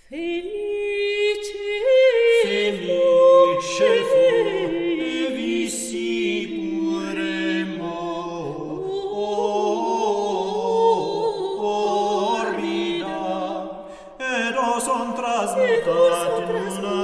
Felice fu e vissi pure morbida, ed o son trasmutat in una